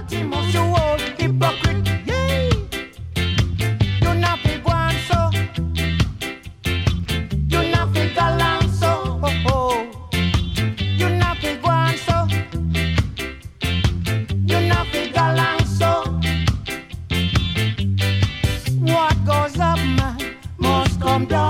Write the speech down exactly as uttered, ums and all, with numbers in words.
Maximus, you old hypocrite. Yeah. You not fi go on so. You not fi galang so. Oh, oh. You not fi go on so. You not fi galang so. What goes up, man, must come down.